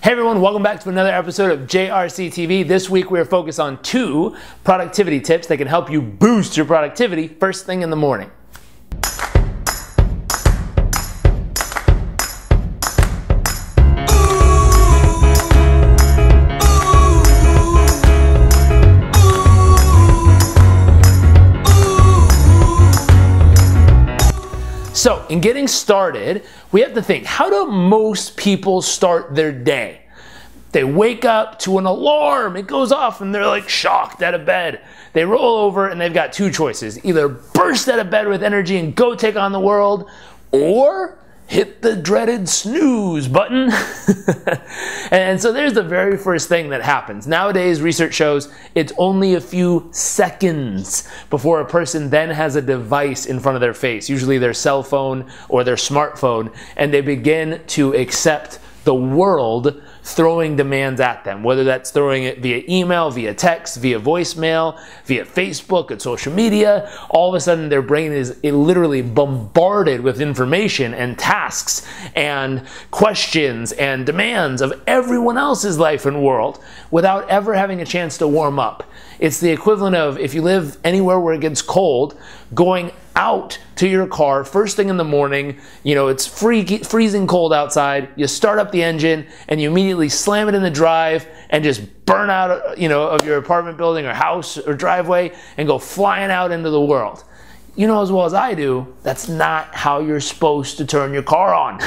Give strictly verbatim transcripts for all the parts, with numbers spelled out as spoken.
Hey everyone, welcome back to another episode of J R C T V. This week we are focused on two productivity tips that can help you boost your productivity first thing in the morning. So, in getting started, we have to think, how do most people start their day? They wake up to an alarm, it goes off, and they're like shocked out of bed. They roll over and they've got two choices. Either burst out of bed with energy and go take on the world, or hit the dreaded snooze button. And so there's the very first thing that happens. Nowadays, research shows it's only a few seconds before a person then has a device in front of their face, usually their cell phone or their smartphone, and they begin to accept the world throwing demands at them, whether that's throwing it via email, via text, via voicemail, via Facebook and social media. All of a sudden their brain is literally bombarded with information and tasks and questions and demands of everyone else's life and world without ever having a chance to warm up. It's the equivalent of, if you live anywhere where it gets cold, going out to your car first thing in the morning, you know, it's free, freezing cold outside, you start up the engine and you immediately slam it in the drive and just burn out, you know, of your apartment building or house or driveway and go flying out into the world. You know as well as I do, that's not how you're supposed to turn your car on.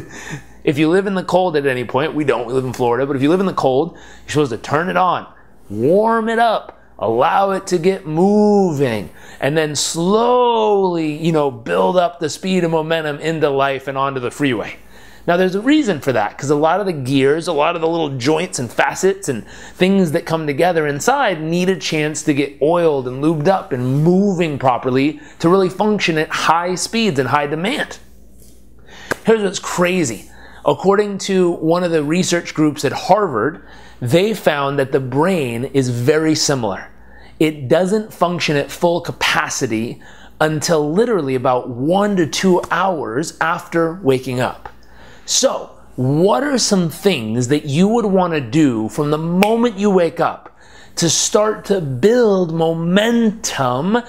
If you live in the cold at any point, we don't, we live in Florida, but if you live in the cold, you're supposed to turn it on, warm it up, allow it to get moving, and then slowly, you know, build up the speed and momentum into life and onto the freeway. Now there's a reason for that, because a lot of the gears, a lot of the little joints and facets and things that come together inside need a chance to get oiled and lubed up and moving properly to really function at high speeds and high demand. Here's what's crazy. According to one of the research groups at Harvard, they found that the brain is very similar. It doesn't function at full capacity until literally about one to two hours after waking up. So, what are some things that you would want to do from the moment you wake up to start to build momentum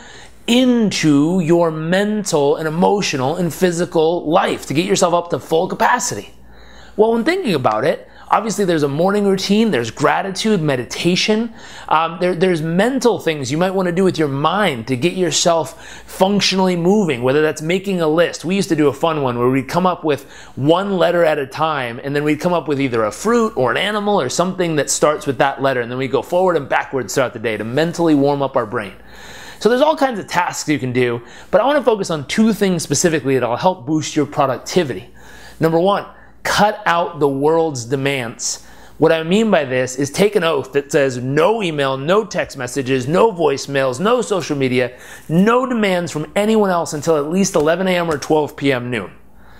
into your mental and emotional and physical life to get yourself up to full capacity? Well, when thinking about it, obviously there's a morning routine, there's gratitude, meditation, um, there, there's mental things you might want to do with your mind to get yourself functionally moving, whether that's making a list. We used to do a fun one where we'd come up with one letter at a time, and then we'd come up with either a fruit or an animal or something that starts with that letter, and then we go forward and backwards throughout the day to mentally warm up our brain. So there's all kinds of tasks you can do, but I want to focus on two things specifically that'll help boost your productivity. Number one, cut out the world's demands. What I mean by this is take an oath that says no email, no text messages, no voicemails, no social media, no demands from anyone else until at least eleven a m or twelve p m noon.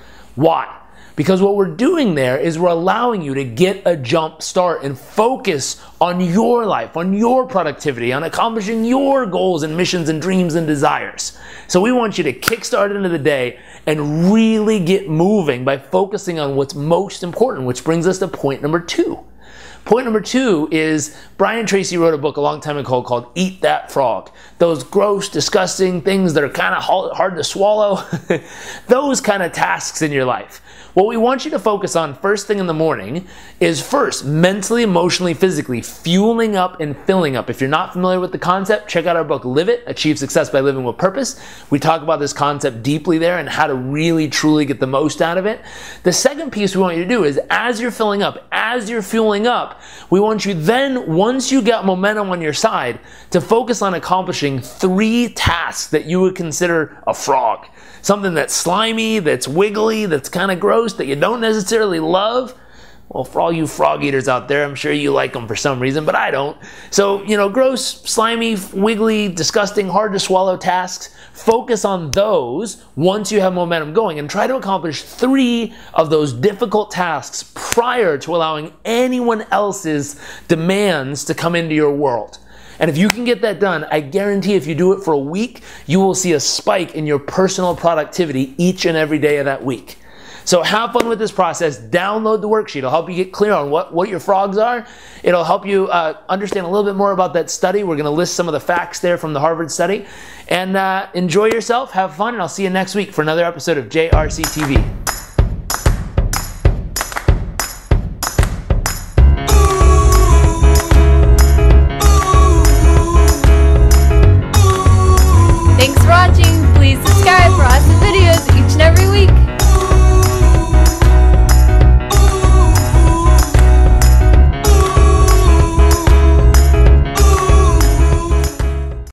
Why? Because what we're doing there is we're allowing you to get a jump start and focus on your life, on your productivity, on accomplishing your goals and missions and dreams and desires. So we want you to kickstart into the day and really get moving by focusing on what's most important, which brings us to point number two. Point number two is Brian Tracy wrote a book a long time ago called Eat That Frog. Those gross, disgusting things that are kind of hard to swallow, those kind of tasks in your life. What we want you to focus on first thing in the morning is first, mentally, emotionally, physically, fueling up and filling up. If you're not familiar with the concept, check out our book, Live It, Achieve Success by Living with Purpose. We talk about this concept deeply there and how to really, truly get the most out of it. The second piece we want you to do is as you're filling up, as you're fueling up, we want you then, once you get momentum on your side, to focus on accomplishing three tasks that you would consider a frog. Something that's slimy, that's wiggly, that's kind of gross, that you don't necessarily love. Well, for all you frog eaters out there, I'm sure you like them for some reason, but I don't. So, you know, gross, slimy, wiggly, disgusting, hard to swallow tasks, focus on those once you have momentum going and try to accomplish three of those difficult tasks prior to allowing anyone else's demands to come into your world. And if you can get that done, I guarantee if you do it for a week, you will see a spike in your personal productivity each and every day of that week. So have fun with this process. Download the worksheet. It'll help you get clear on what, what your frogs are. It'll help you uh, understand a little bit more about that study. We're going to list some of the facts there from the Harvard study. And uh, enjoy yourself, have fun, and I'll see you next week for another episode of J R C T V.